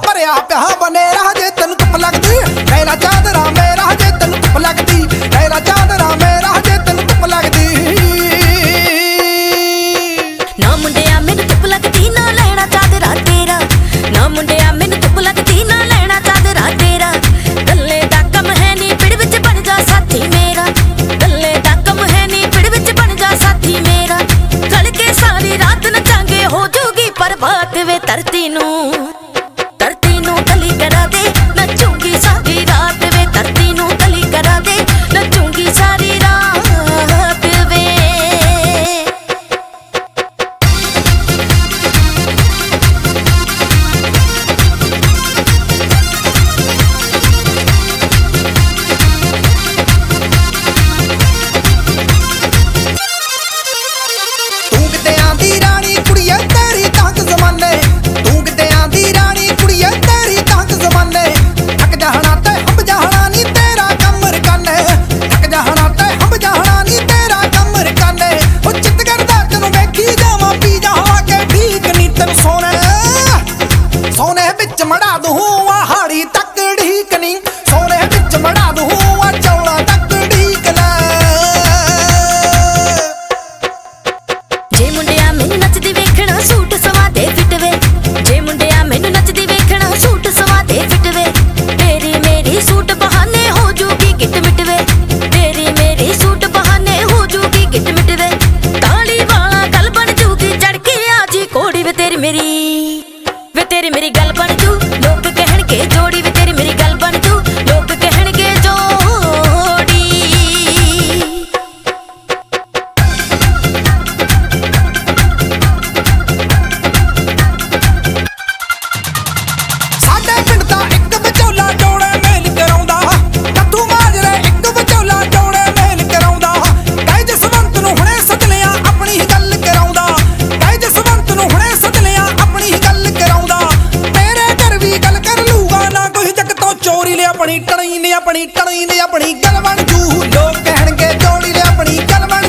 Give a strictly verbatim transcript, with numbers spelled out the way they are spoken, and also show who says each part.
Speaker 1: भरिया प्या बनेरा जे तेन धुप लगदी मेरा चादरा मेरा जे तेन धुप लगदी मेरा चादरा मेरा जे तेन धुप लगदी
Speaker 2: ना मुंडिया मैनू धुप लगदी ना लेना चादरा तेरा ना मुंडिया मैनू धुप लगदी ना लेना चादरा तेरा कल्ले दा कम है नी पिड़ विच बन जा साथी मेरा कल्ले दा कम है नी पिड़ विच बन जा साथी मेरा कल के सारी रात नचांगे हो जूगी बर्बाद वे धरती नू धरती नू गली करा दे नचूंगी सारी रात वे धरती नू गली करा दे नचूंगी सारी रात वे सोने बिच मड़ा दूं हाड़ी तक ढीकनी सोने बिच मड़ा दूं चौड़ा तक ढीक ले जे मुंडिया मैनू नचदी वेखना सूट सवा दे फिट वे जे मुंडिया मैनू नचदी वेखना सूट सवा दे फिट वे तेरी मेरी सूट बहाने हो जूगी गिट मिट वे तेरी मेरी सूट बहाने हो जूगी गिट मिट वे ताली वाला गल बन जूगी चढ़ के आजी कोड़ी वे तेरी मेरी वे तेरी मेरी गल बन जू लोग कहणगे जोड़ी वे तेरी मेरी गल बन जू लोग कहणगे जोड़ी
Speaker 1: साडे पिंड दा इक विचोला जोड़े मेल कराउंदा कद्दू माजरे इक विचोला जोड़े मेल कराउंदा कह जसवंत नूं हुणे सद लिया अपनी ही गल कराउंदा कह जसवंत नूं हुणे सद लिया अपनी ही गल कराउंदा तेरे घर भी गल कर लूगा ना कोई जग तो चोरी ले अपनी टणी ने अपनी टणी ने अपनी गल बन जू लोग कहणगे जोड़ी ले अपनी गल बन